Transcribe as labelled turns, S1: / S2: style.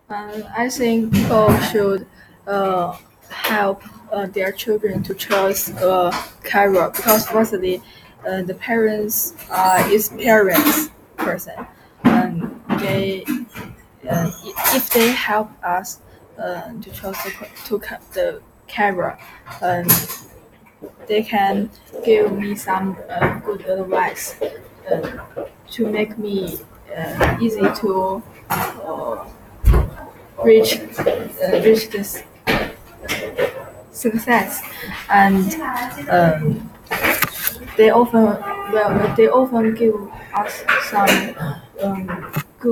S1: I think people should help their children to choose a career because firstly, the parents is parents person, and if they help us to choose the career, um, they can give me some good advice to make me easy to uh, reach this success, and um, they often give us some